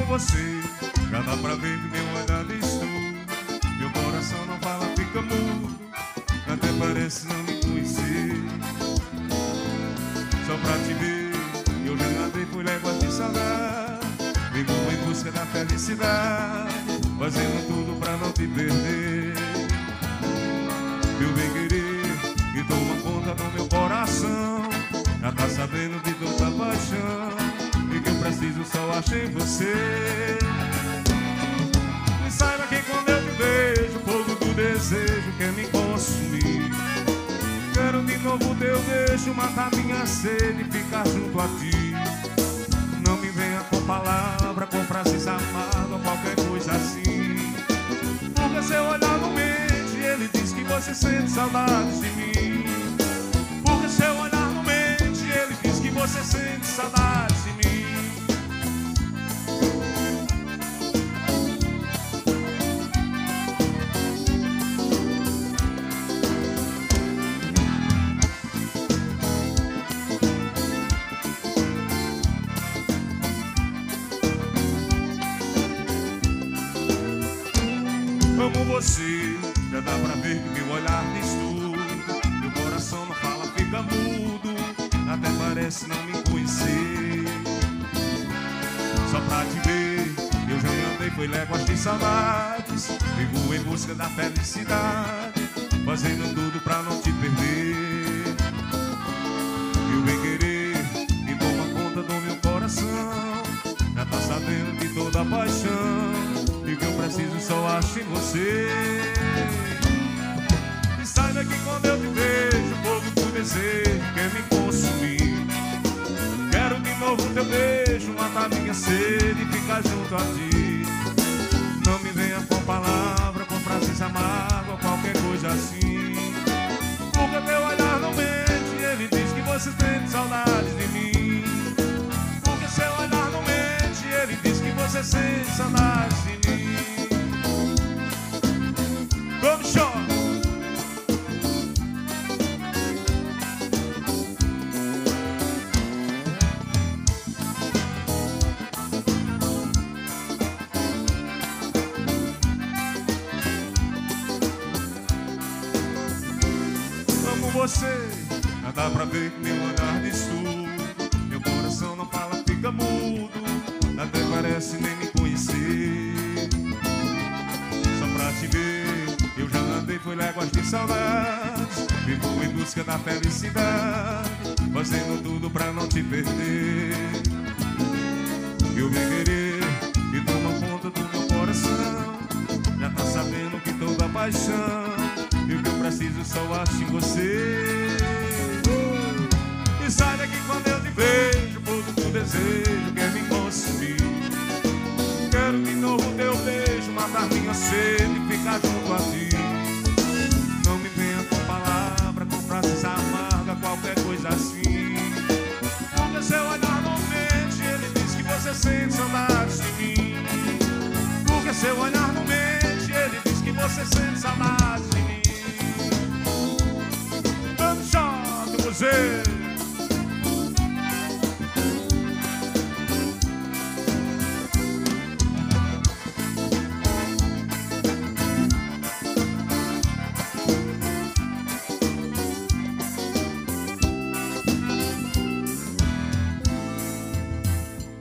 você, já dá pra ver que meu olhar diz tudo. Meu coração não fala, fica mudo, até parece não me conhecer. Só pra te ver, eu já andei por léguas de saudade, vivo em busca da felicidade, fazendo tudo pra não te perder. Meu bem-querer, que toma conta do meu coração, já tá sabendo de toda paixão, e que eu preciso só achar em você. E saiba que quando eu te vejo, o fogo do desejo quer me consumir. Quero de novo teu beijo, matar minha sede e ficar junto a ti. Não me venha com palavra, com frases amadas ou qualquer coisa assim, porque seu olhar não mente, ele diz que você sente saudades de mim. Porque seu olhar não mente, ele diz que você sente saudades de mim. Amo você, já dá pra ver que meu olhar diz tudo. Meu coração não fala, fica mudo, até parece não me conhecer. Só pra te ver, eu já andei, foi léguas de saudades, vivo em busca da felicidade, fazendo tudo pra não te perder. Meu bem-querer, que toma conta do meu coração, já tá sabendo de toda a paixão, e que eu preciso só acho em você. E saiba que quando eu te vejo, o fogo do desejo quer me consumir. Quero de novo teu beijo, matar minha sede e ficar junto a ti. Não me venha com palavra, com frases amargas ou qualquer coisa assim, porque teu olhar não mente, ele diz que você tem saudades de mim. Porque seu olhar não mente, ele diz que você sente saudades de mim. Vamos, chora! Amo você, já dá pra ver que meu olhar diz tudo. Meu coração não fala, fica mudo, até parece nem me conhecer. Só pra te ver, eu já andei, foi léguas de saudades, vivo em busca da felicidade, fazendo tudo pra não te perder. Meu bem-querer, que toma conta do meu coração, já tá sabendo que toda paixão, e o que eu preciso só acho em você. E saiba que quando eu te vejo, o fogo do desejo quer me consumir. Quero de novo teu beijo, matar minha sede e ficar junto a ti. Não me venha com palavra, com frases amargas, qualquer coisa assim, porque seu olhar não mente, ele diz que você sente saudades de mim. Porque seu olhar não mente, ele diz que você sente saudades de mim. Vamos, chora, você.